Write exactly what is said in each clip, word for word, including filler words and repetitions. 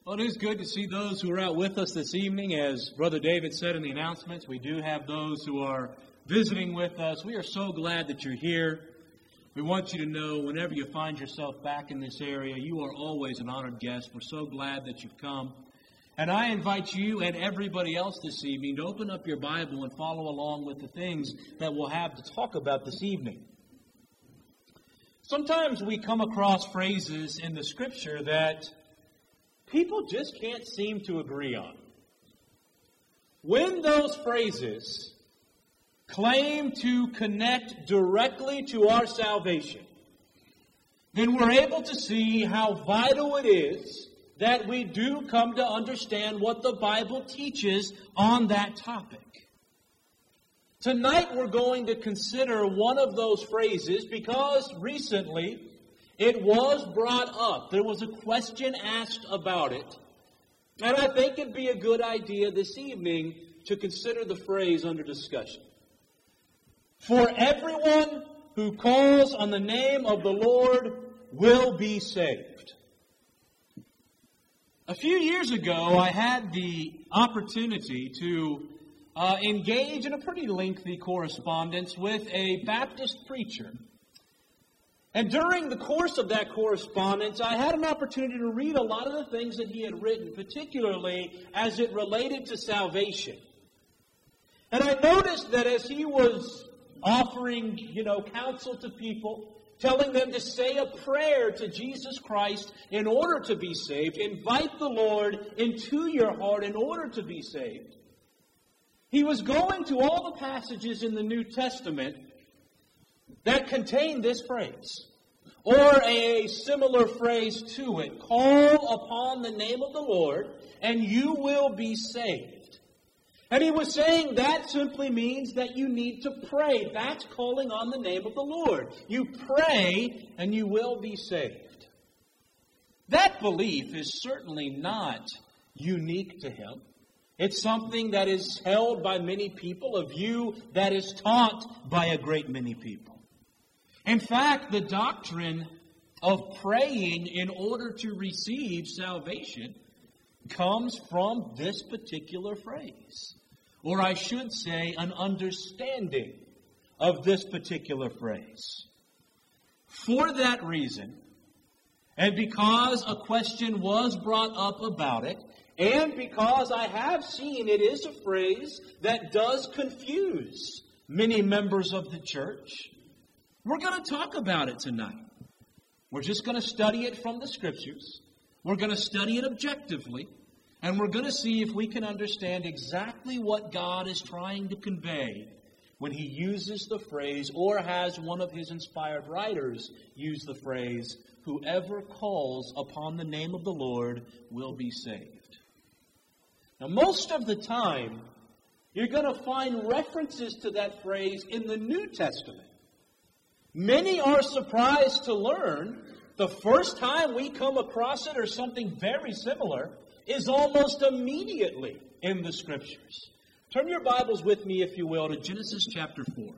Well, it is good to see those who are out with us this evening. As Brother David said in the announcements, we do have those who are visiting with us. We are so glad that you're here. We want you to know whenever you find yourself back in this area, you are always an honored guest. We're so glad that you've come. And I invite you and everybody else this evening to open up your Bible and follow along with the things that we'll have to talk about this evening. Sometimes we come across phrases in the Scripture that people just can't seem to agree on. When those phrases claim to connect directly to our salvation, then we're able to see how vital it is that we do come to understand what the Bible teaches on that topic. Tonight we're going to consider one of those phrases because recently it was brought up. There was a question asked about it. And I think it'd be a good idea this evening to consider the phrase under discussion. For everyone who calls on the name of the Lord will be saved. A few years ago, I had the opportunity to uh, engage in a pretty lengthy correspondence with a Baptist preacher. And during the course of that correspondence, I had an opportunity to read a lot of the things that he had written, particularly as it related to salvation. And I noticed that as he was offering, you know, counsel to people, telling them to say a prayer to Jesus Christ in order to be saved, invite the Lord into your heart in order to be saved, he was going to all the passages in the New Testament that contain this phrase, or a similar phrase to it. Call upon the name of the Lord, and you will be saved. And he was saying that simply means that you need to pray. That's calling on the name of the Lord. You pray, and you will be saved. That belief is certainly not unique to him. It's something that is held by many people, a view that is taught by a great many people. In fact, the doctrine of praying in order to receive salvation comes from this particular phrase. Or I should say, an understanding of this particular phrase. For that reason, and because a question was brought up about it, and because I have seen it is a phrase that does confuse many members of the church, we're going to talk about it tonight. We're just going to study it from the Scriptures. We're going to study it objectively. And we're going to see if we can understand exactly what God is trying to convey when He uses the phrase, or has one of His inspired writers use the phrase, whoever calls upon the name of the Lord will be saved. Now, most of the time, you're going to find references to that phrase in the New Testament. Many are surprised to learn the first time we come across it, or something very similar, is almost immediately in the Scriptures. Turn your Bibles with me, if you will, to Genesis chapter four.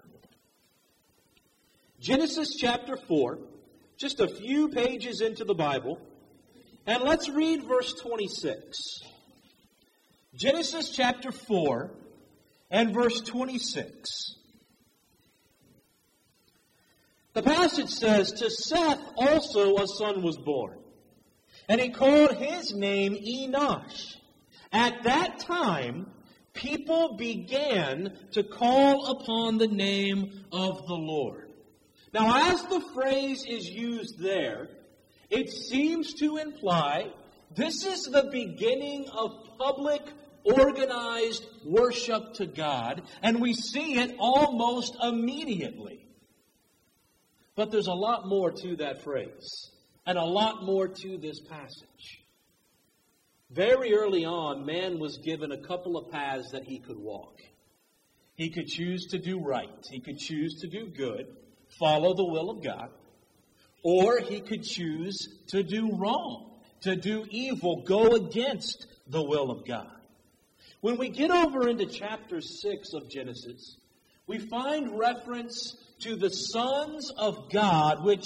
Genesis chapter four, just a few pages into the Bible, and let's read verse twenty-six. Genesis chapter four and verse twenty-six. The passage says, to Seth also a son was born, and he called his name Enosh. At that time, people began to call upon the name of the Lord. Now, as the phrase is used there, it seems to imply this is the beginning of public, organized worship to God, and we see it almost immediately. But there's a lot more to that phrase, and a lot more to this passage. Very early on, man was given a couple of paths that he could walk. He could choose to do right. He could choose to do good, follow the will of God. Or he could choose to do wrong, to do evil, go against the will of God. When we get over into chapter six of Genesis, we find reference to the sons of God, which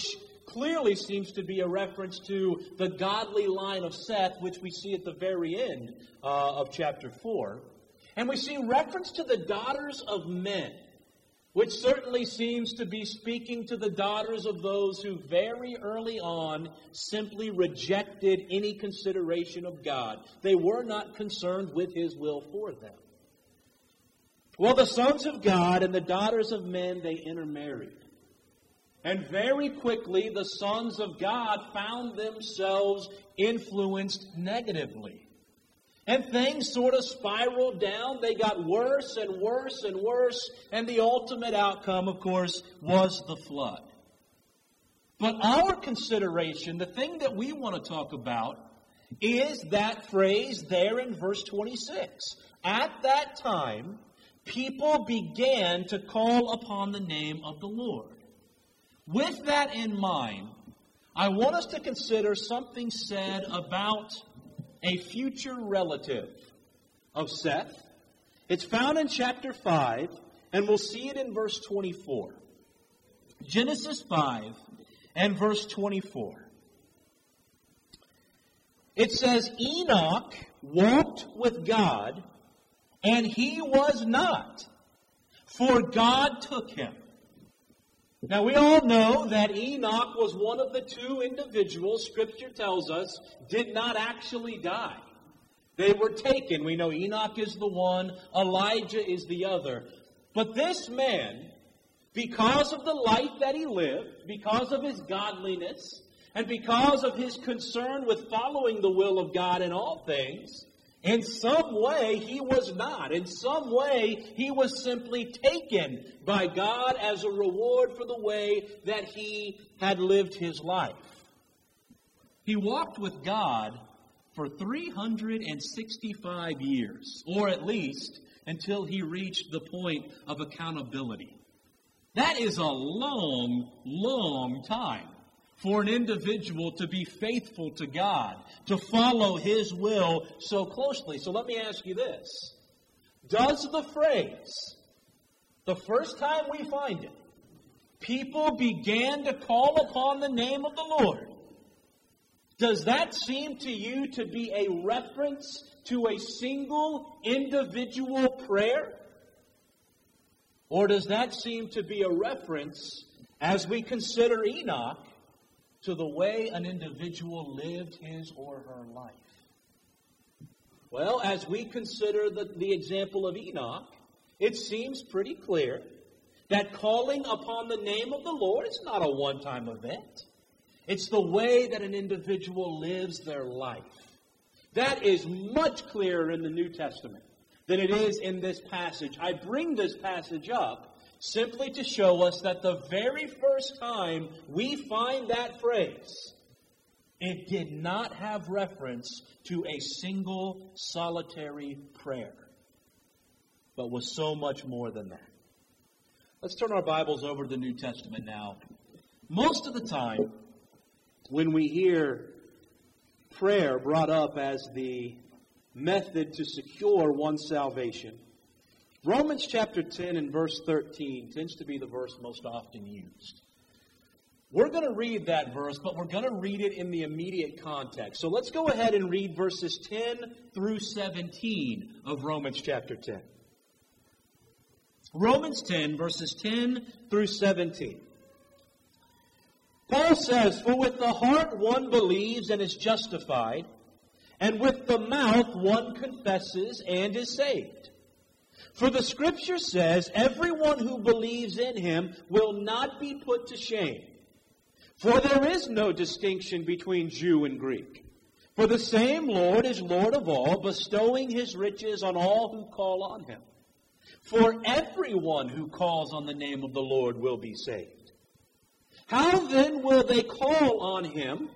clearly seems to be a reference to the godly line of Seth, which we see at the very end uh, of chapter four. And we see reference to the daughters of men, which certainly seems to be speaking to the daughters of those who very early on simply rejected any consideration of God. They were not concerned with His will for them. Well, the sons of God and the daughters of men, they intermarried. And very quickly, the sons of God found themselves influenced negatively. And things sort of spiraled down. They got worse and worse and worse. And the ultimate outcome, of course, was the flood. But our consideration, the thing that we want to talk about, is that phrase there in verse twenty-six. At that time, people began to call upon the name of the Lord. With that in mind, I want us to consider something said about a future relative of Seth. It's found in chapter five, and we'll see it in verse twenty-four. Genesis five and verse twenty-four. It says, Enoch walked with God, and he was not, for God took him. Now, we all know that Enoch was one of the two individuals, Scripture tells us, did not actually die. They were taken. We know Enoch is the one, Elijah is the other. But this man, because of the life that he lived, because of his godliness, and because of his concern with following the will of God in all things, in some way, he was not. In some way, he was simply taken by God as a reward for the way that he had lived his life. He walked with God for three hundred sixty-five years, or at least until he reached the point of accountability. That is a long, long time for an individual to be faithful to God, to follow His will so closely. So let me ask you this. Does the phrase, the first time we find it, people began to call upon the name of the Lord, does that seem to you to be a reference to a single individual prayer? Or does that seem to be a reference, as we consider Enoch, to the way an individual lived his or her life? Well, as we consider the, the example of Enoch, it seems pretty clear that calling upon the name of the Lord is not a one-time event. It's the way that an individual lives their life. That is much clearer in the New Testament than it is in this passage. I bring this passage up simply to show us that the very first time we find that phrase, it did not have reference to a single solitary prayer, but was so much more than that. Let's turn our Bibles over to the New Testament now. Most of the time, when we hear prayer brought up as the method to secure one's salvation, Romans chapter ten and verse thirteen tends to be the verse most often used. We're going to read that verse, but we're going to read it in the immediate context. So let's go ahead and read verses ten through seventeen of Romans chapter ten. Romans ten, verses ten through seventeen. Paul says, "For with the heart one believes and is justified, and with the mouth one confesses and is saved. For the Scripture says, everyone who believes in Him will not be put to shame. For there is no distinction between Jew and Greek. For the same Lord is Lord of all, bestowing His riches on all who call on Him. For everyone who calls on the name of the Lord will be saved. How then will they call on Him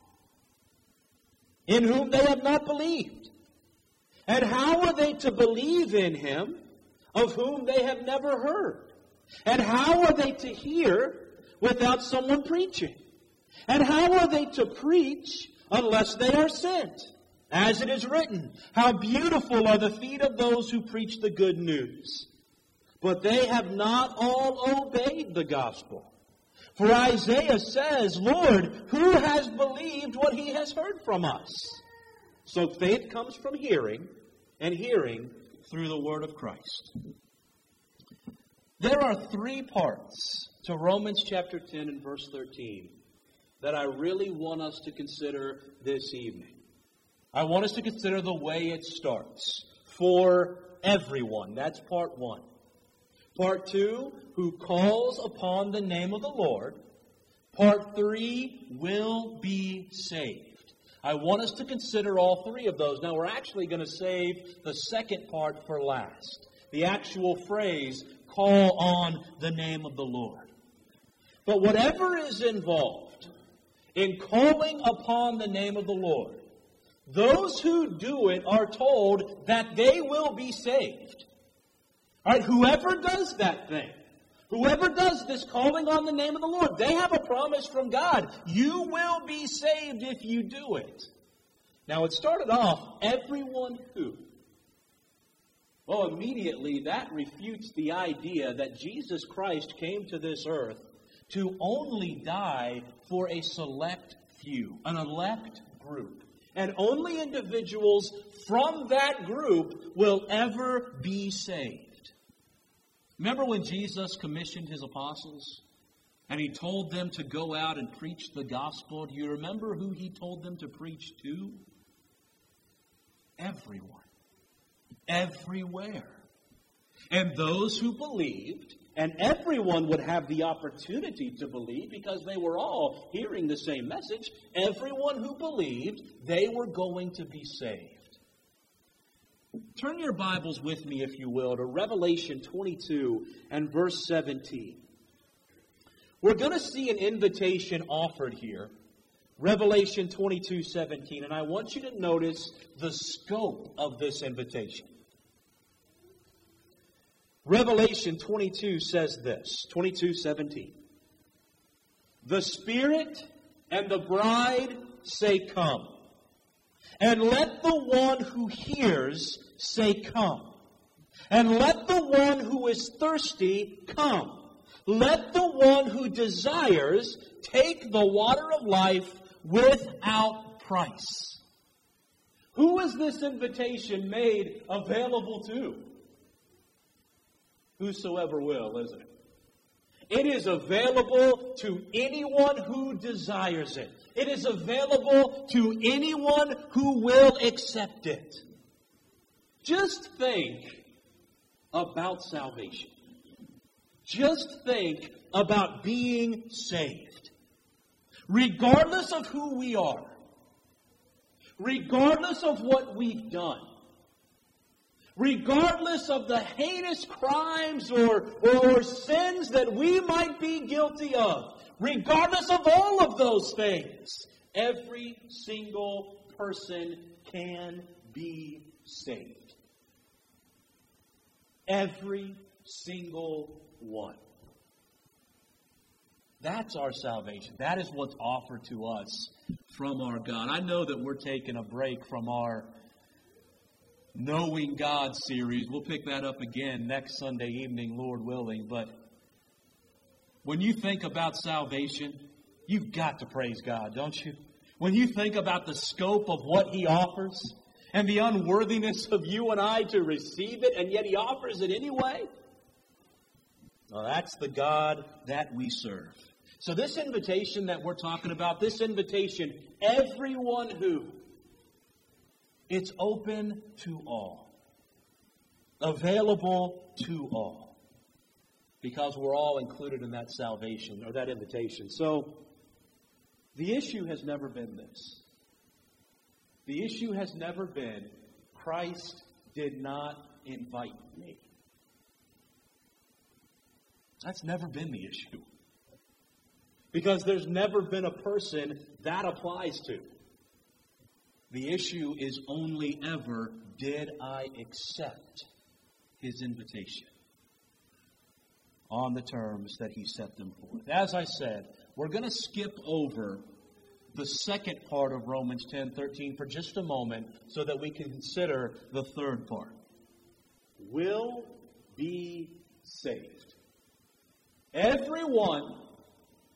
in whom they have not believed? And how are they to believe in Him of whom they have never heard? And how are they to hear without someone preaching? And how are they to preach unless they are sent? As it is written, how beautiful are the feet of those who preach the good news. But they have not all obeyed the gospel. For Isaiah says, Lord, who has believed what he has heard from us? So faith comes from hearing, and hearing through the word of Christ. There are three parts to Romans chapter ten and verse thirteen that I really want us to consider this evening. I want us to consider the way it starts. For everyone. That's part one. Part two, who calls upon the name of the Lord. Part three, will be saved. I want us to consider all three of those. Now, we're actually going to save the second part for last. The actual phrase, call on the name of the Lord. But whatever is involved in calling upon the name of the Lord, those who do it are told that they will be saved. All right, whoever does that thing, whoever does this calling on the name of the Lord, they have a promise from God. You will be saved if you do it. Now, it started off, everyone who. Well, immediately that refutes the idea that Jesus Christ came to this earth to only die for a select few, an elect group. And only individuals from that group will ever be saved. Remember when Jesus commissioned his apostles and he told them to go out and preach the gospel? Do you remember who he told them to preach to? Everyone. Everywhere. And those who believed, and everyone would have the opportunity to believe because they were all hearing the same message. Everyone who believed, they were going to be saved. Turn your Bibles with me, if you will, to Revelation twenty-two and verse seventeen. We're going to see an invitation offered here. Revelation twenty-two seventeen. And I want you to notice the scope of this invitation. Revelation twenty-two says this, twenty-two seventeen. The Spirit and the bride say, come. And let the one who hears say, come. And let the one who is thirsty come. Let the one who desires take the water of life without price. Who is this invitation made available to? Whosoever will, isn't it? It is available to anyone who desires it. It is available to anyone who will accept it. Just think about salvation. Just think about being saved. Regardless of who we are, regardless of what we've done, regardless of the heinous crimes or, or, or sins that we might be guilty of, regardless of all of those things, every single person can be saved. Every single one. That's our salvation. That is what's offered to us from our God. I know that we're taking a break from our Knowing God series. We'll pick that up again next Sunday evening, Lord willing. But when you think about salvation, you've got to praise God, don't you? When you think about the scope of what He offers and the unworthiness of you and I to receive it, and yet He offers it anyway. Well, that's the God that we serve. So this invitation that we're talking about, this invitation, everyone who, it's open to all. Available to all. Because we're all included in that salvation, or that invitation. So, the issue has never been this. The issue has never been, Christ did not invite me. That's never been the issue. Because there's never been a person that applies to. The issue is only ever, did I accept His invitation on the terms that He set them forth? As I said, we're going to skip over the second part of Romans ten thirteen for just a moment so that we can consider the third part. Will be saved. Everyone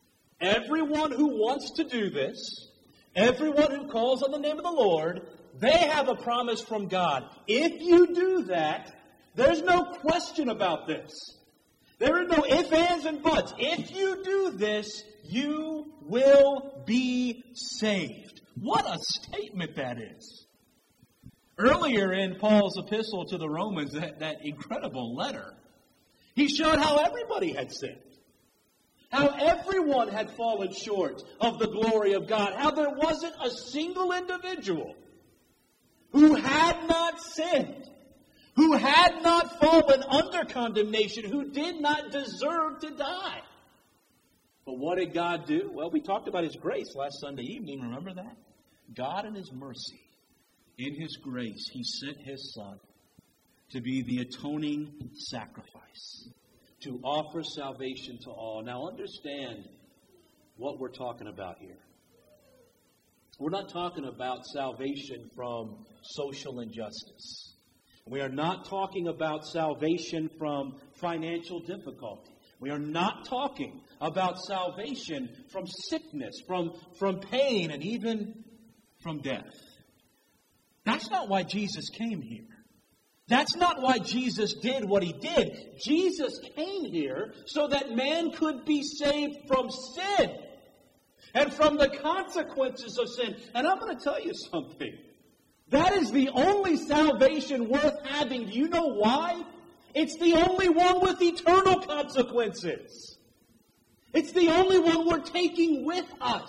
everyone who wants to do this, everyone who calls on the name of the Lord, they have a promise from God. If you do that, there's no question about this. There are no ifs, ands, and buts. If you do this, you will be saved. What a statement that is. Earlier in Paul's epistle to the Romans, that, that incredible letter, he showed how everybody had sinned. How everyone had fallen short of the glory of God. How there wasn't a single individual who had not sinned, who had not fallen under condemnation, who did not deserve to die. But what did God do? Well, we talked about His grace last Sunday evening. Remember that? God in His mercy, in His grace, He sent His Son to be the atoning sacrifice, to offer salvation to all. Now understand what we're talking about here. We're not talking about salvation from social injustice. We are not talking about salvation from financial difficulty. We are not talking about salvation from sickness, from, from pain, and even from death. That's not why Jesus came here. That's not why Jesus did what He did. Jesus came here so that man could be saved from sin and from the consequences of sin. And I'm going to tell you something. That is the only salvation worth having. Do you know why? It's the only one with eternal consequences. It's the only one we're taking with us.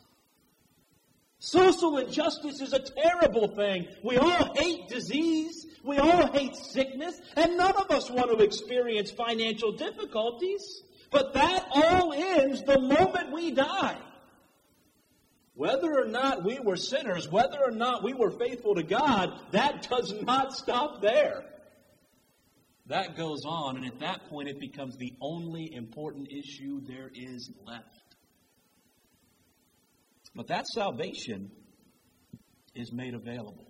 Social injustice is a terrible thing. We all hate disease. We all hate sickness. And none of us want to experience financial difficulties. But that all ends the moment we die. Whether or not we were sinners, whether or not we were faithful to God, that does not stop there. That goes on, and at that point it becomes the only important issue there is left. But that salvation is made available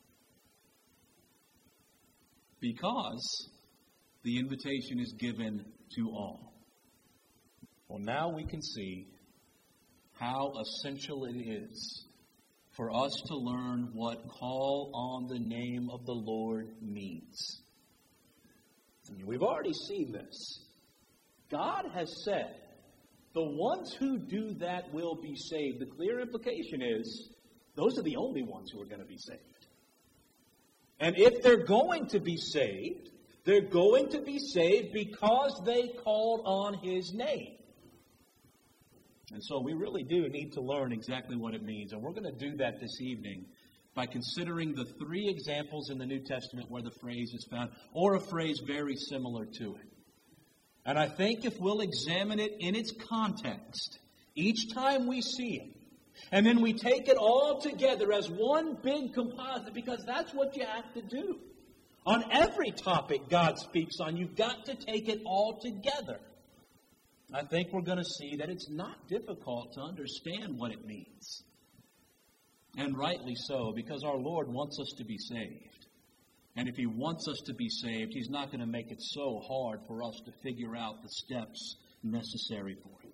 because the invitation is given to all. Well, now we can see how essential it is for us to learn what call on the name of the Lord means. We've already seen this. God has said, the ones who do that will be saved. The clear implication is, those are the only ones who are going to be saved. And if they're going to be saved, they're going to be saved because they called on His name. And so we really do need to learn exactly what it means. And we're going to do that this evening by considering the three examples in the New Testament where the phrase is found, or a phrase very similar to it. And I think if we'll examine it in its context, each time we see it, and then we take it all together as one big composite, because that's what you have to do. On every topic God speaks on, you've got to take it all together. I think we're going to see that it's not difficult to understand what it means. And rightly so, because our Lord wants us to be saved. And if He wants us to be saved, He's not going to make it so hard for us to figure out the steps necessary for it.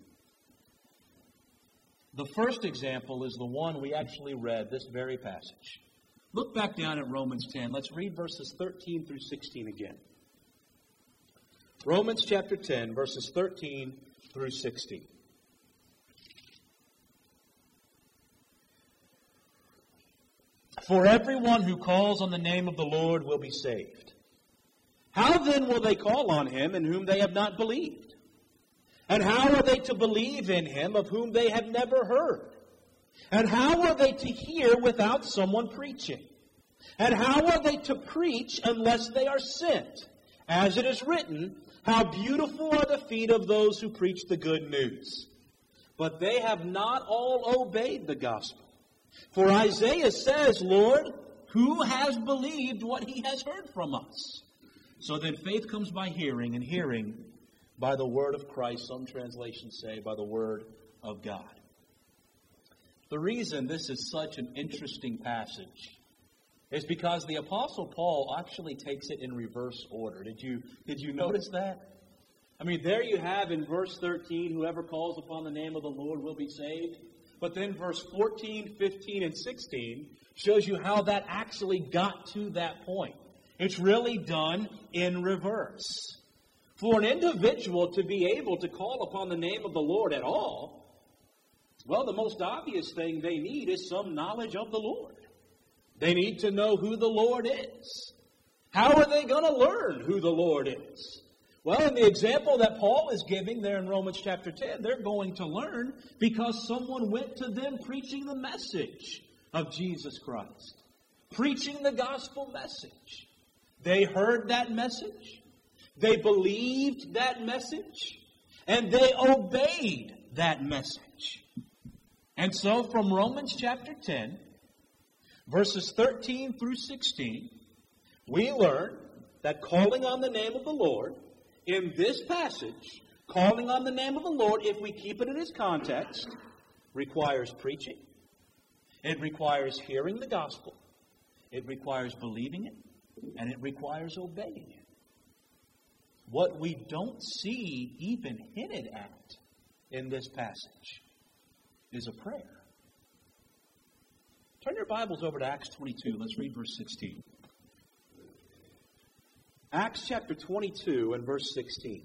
The first example is the one we actually read, this very passage. Look back down at Romans ten. Let's read verses thirteen through sixteen again. Romans chapter ten, verses thirteen through sixteen. For everyone who calls on the name of the Lord will be saved. How then will they call on Him in whom they have not believed? And how are they to believe in Him of whom they have never heard? And how are they to hear without someone preaching? And how are they to preach unless they are sent? As it is written, how beautiful are the feet of those who preach the good news. But they have not all obeyed the gospel. For Isaiah says, Lord, who has believed what he has heard from us? So then faith comes by hearing, and hearing by the word of Christ. Some translations say by the word of God. The reason this is such an interesting passage is because the Apostle Paul actually takes it in reverse order. Did you, did you notice that? I mean, there you have in verse thirteen, whoever calls upon the name of the Lord will be saved. But then verse fourteen, fifteen, and sixteen shows you how that actually got to that point. It's really done in reverse. For an individual to be able to call upon the name of the Lord at all, well, the most obvious thing they need is some knowledge of the Lord. They need to know who the Lord is. How are they going to learn who the Lord is? Well, in the example that Paul is giving there in Romans chapter ten, they're going to learn because someone went to them preaching the message of Jesus Christ. Preaching the gospel message. They heard that message. They believed that message. And they obeyed that message. And so from Romans chapter ten, verses thirteen through sixteen, we learn that calling on the name of the Lord, in this passage, calling on the name of the Lord, if we keep it in its context, requires preaching. It requires hearing the gospel. It requires believing it. And it requires obeying it. What we don't see even hinted at in this passage is a prayer. Turn your Bibles over to Acts twenty-two. Let's read verse sixteen. Acts chapter twenty-two and verse sixteen.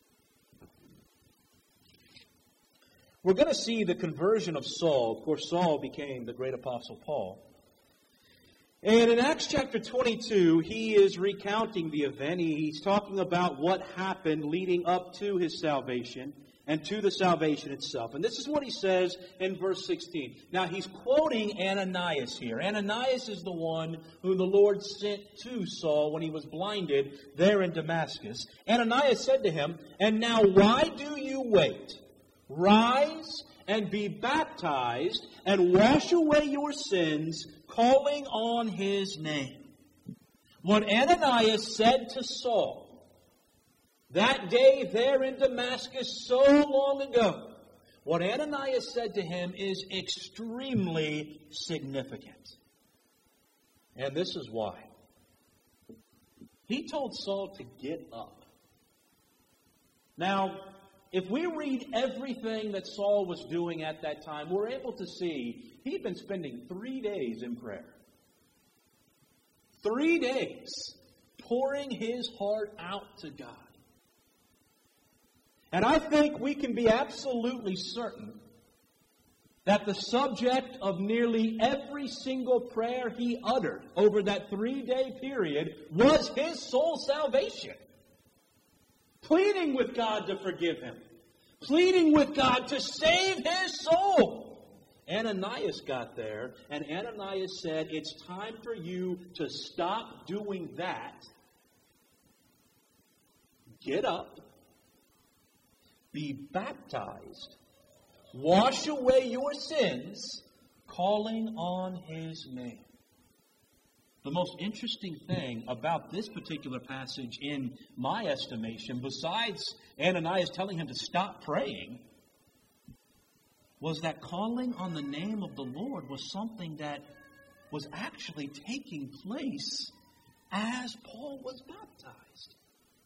We're going to see the conversion of Saul. Of course, Saul became the great apostle Paul. And in Acts chapter twenty-two, he is recounting the event. He's talking about what happened leading up to his salvation and to the salvation itself. And this is what he says in verse sixteen. Now, he's quoting Ananias here. Ananias is the one who the Lord sent to Saul when he was blinded there in Damascus. Ananias said to him, "And now why do you wait? Rise and be baptized and wash away your sins, calling on his name." What Ananias said to Saul that day there in Damascus so long ago, what Ananias said to him is extremely significant. And this is why. He told Saul to get up. Now, if we read everything that Saul was doing at that time, we're able to see he'd been spending three days in prayer. Three days pouring his heart out to God. And I think we can be absolutely certain that the subject of nearly every single prayer he uttered over that three-day period was his soul salvation. Pleading with God to forgive him. Pleading with God to save his soul. Ananias got there, and Ananias said, "It's time for you to stop doing that. Get up. Be baptized. Wash away your sins, calling on his name." The most interesting thing about this particular passage, in my estimation, besides Ananias telling him to stop praying, was that calling on the name of the Lord was something that was actually taking place as Paul was baptized.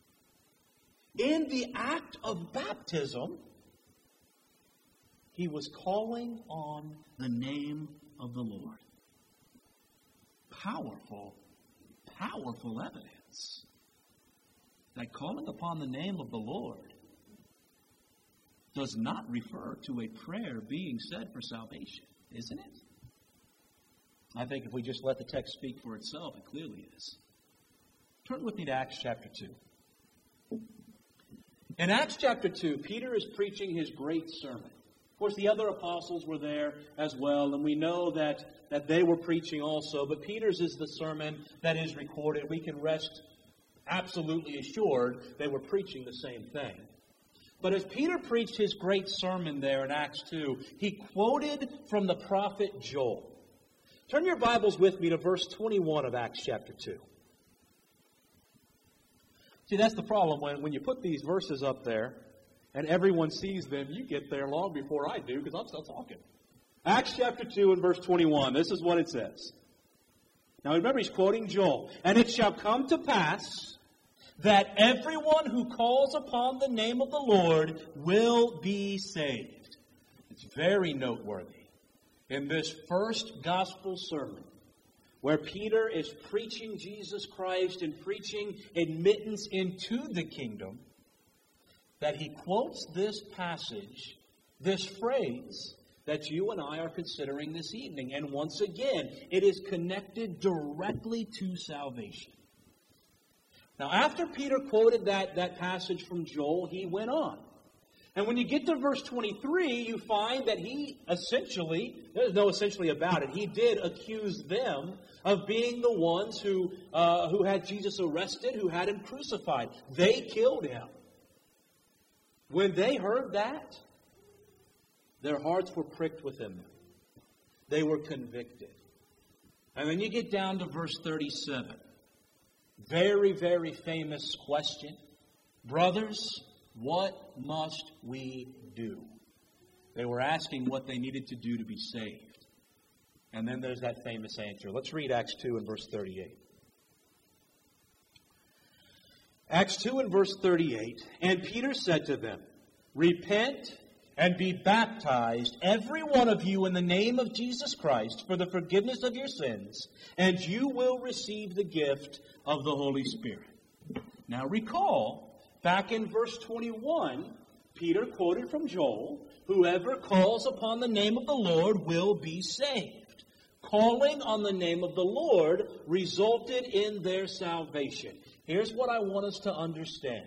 In the act of baptism, he was calling on the name of the Lord. Powerful, powerful evidence that calling upon the name of the Lord does not refer to a prayer being said for salvation, isn't it? I think if we just let the text speak for itself, it clearly is. Turn with me to Acts chapter two. In Acts chapter two, Peter is preaching his great sermon. Of course, the other apostles were there as well, and we know that, that they were preaching also. But Peter's is the sermon that is recorded. We can rest absolutely assured they were preaching the same thing. But as Peter preached his great sermon there in Acts two, he quoted from the prophet Joel. Turn your Bibles with me to verse twenty-one of Acts chapter two. See, that's the problem. When, when you put these verses up there, and everyone sees them, you get there long before I do, because I'm still talking. Acts chapter two and verse twenty-one, this is what it says. Now remember, he's quoting Joel. "And it shall come to pass that everyone who calls upon the name of the Lord will be saved. It's very noteworthy in this first gospel sermon, where Peter is preaching Jesus Christ and preaching admittance into the kingdom, that he quotes this passage, this phrase that you and I are considering this evening. And once again, it is connected directly to salvation. Now, after Peter quoted that, that passage from Joel, he went on. And when you get to verse twenty-three, you find that he essentially, there's no essentially about it, he did accuse them of being the ones who, uh, who had Jesus arrested, who had him crucified. They killed him. When they heard that, their hearts were pricked within them. They were convicted. And then you get down to verse thirty-seven. Very, very famous question. Brothers, what must we do? They were asking what they needed to do to be saved. And then there's that famous answer. Let's read Acts two and verse thirty-eight. Acts two and verse thirty-eight. And Peter said to them, Repent and be baptized, every one of you, in the name of Jesus Christ, for the forgiveness of your sins, and you will receive the gift of the Holy Spirit. Now recall, back in verse twenty-one, Peter quoted from Joel, Whoever calls upon the name of the Lord will be saved. Calling on the name of the Lord resulted in their salvation. Here's what I want us to understand.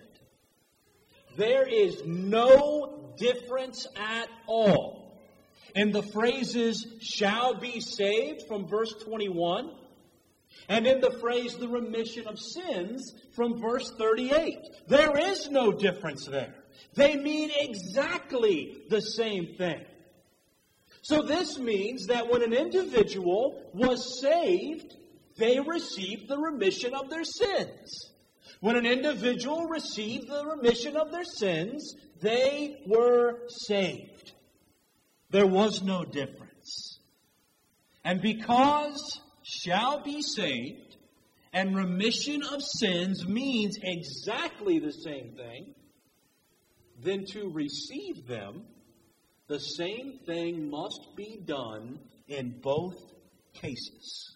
There is no difference at all in the phrases shall be saved from verse twenty-one and in the phrase the remission of sins from verse thirty-eight. There is no difference there. They mean exactly the same thing. So this means that when an individual was saved, they received the remission of their sins. When an individual received the remission of their sins, they were saved. There was no difference. And because shall be saved and remission of sins means exactly the same thing, then to receive them, the same thing must be done in both cases.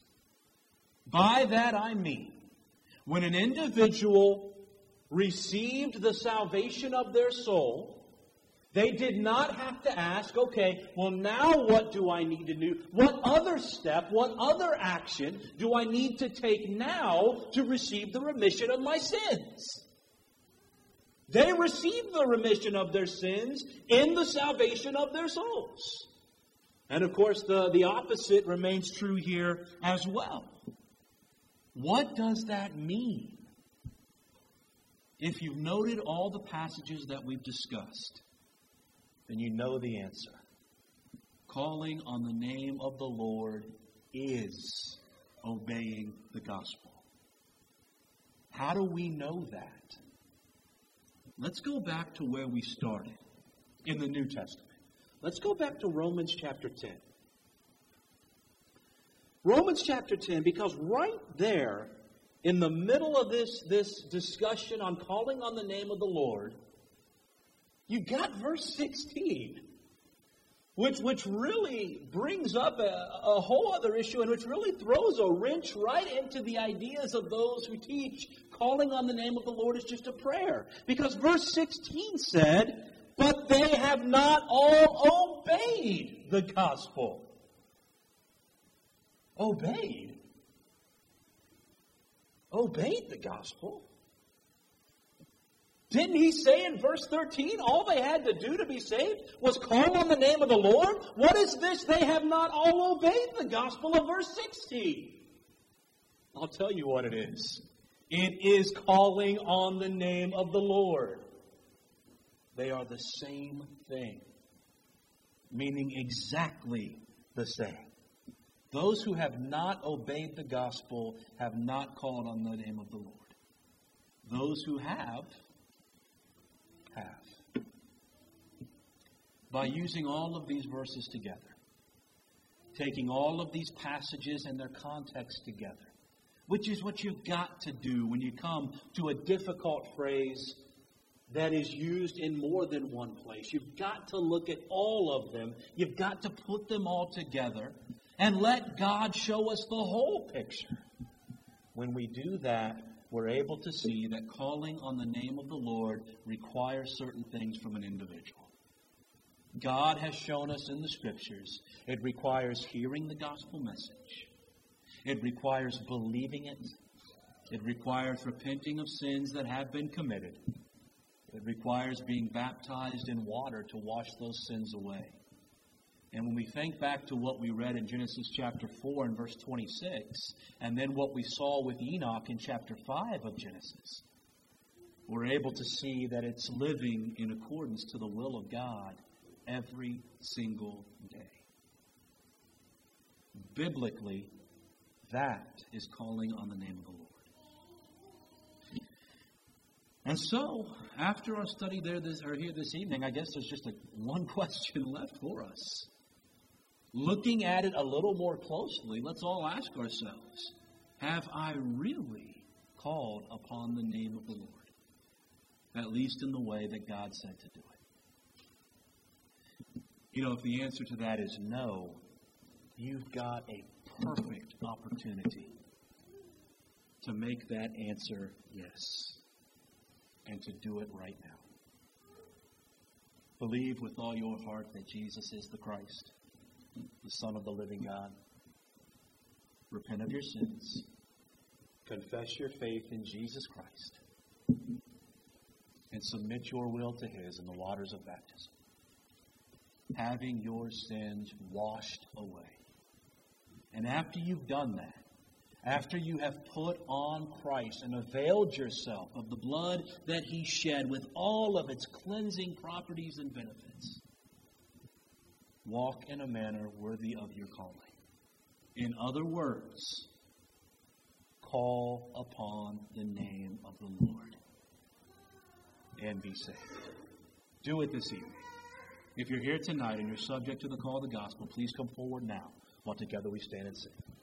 By that I mean, when an individual received the salvation of their soul, they did not have to ask, okay, well now what do I need to do? What other step, what other action do I need to take now to receive the remission of my sins? They received the remission of their sins in the salvation of their souls. And of course, the, the opposite remains true here as well. What does that mean? If you've noted all the passages that we've discussed, then you know the answer. Calling on the name of the Lord is obeying the gospel. How do we know that? Let's go back to where we started in the New Testament. Let's go back to Romans chapter ten. Romans chapter ten, because right there, in the middle of this, this discussion on calling on the name of the Lord, you got verse sixteen, which, which really brings up a, a whole other issue and which really throws a wrench right into the ideas of those who teach calling on the name of the Lord is just a prayer. Because verse sixteen said, but they have not all obeyed the gospel. Obeyed? Obeyed the gospel? Didn't he say in verse thirteen, all they had to do to be saved was call on the name of the Lord? What is this? They have not all obeyed the gospel of verse sixteen. I'll tell you what it is. It is calling on the name of the Lord. They are the same thing, meaning exactly the same. Those who have not obeyed the gospel have not called on the name of the Lord. Those who have, have. By using all of these verses together, taking all of these passages and their context together, which is what you've got to do when you come to a difficult phrase that is used in more than one place. You've got to look at all of them. You've got to put them all together and let God show us the whole picture. When we do that, we're able to see that calling on the name of the Lord requires certain things from an individual. God has shown us in the Scriptures it requires hearing the gospel message. It requires believing it. It requires repenting of sins that have been committed. It requires being baptized in water to wash those sins away. And when we think back to what we read in Genesis chapter four and verse twenty-six, and then what we saw with Enoch in chapter five of Genesis, we're able to see that it's living in accordance to the will of God every single day. Biblically, that is calling on the name of the Lord. And so, after our study there this, or here this evening, I guess there's just a, one question left for us. Looking at it a little more closely, let's all ask ourselves, have I really called upon the name of the Lord? At least in the way that God said to do it. You know, if the answer to that is no, you've got a perfect opportunity to make that answer yes. And to do it right now. Believe with all your heart that Jesus is the Christ, the Son of the living God. Repent of your sins. Confess your faith in Jesus Christ. And submit your will to His in the waters of baptism. Having your sins washed away. And after you've done that, after you have put on Christ and availed yourself of the blood that He shed with all of its cleansing properties and benefits, walk in a manner worthy of your calling. In other words, call upon the name of the Lord and be saved. Do it this evening. If you're here tonight and you're subject to the call of the gospel, please come forward now while together we stand and sing.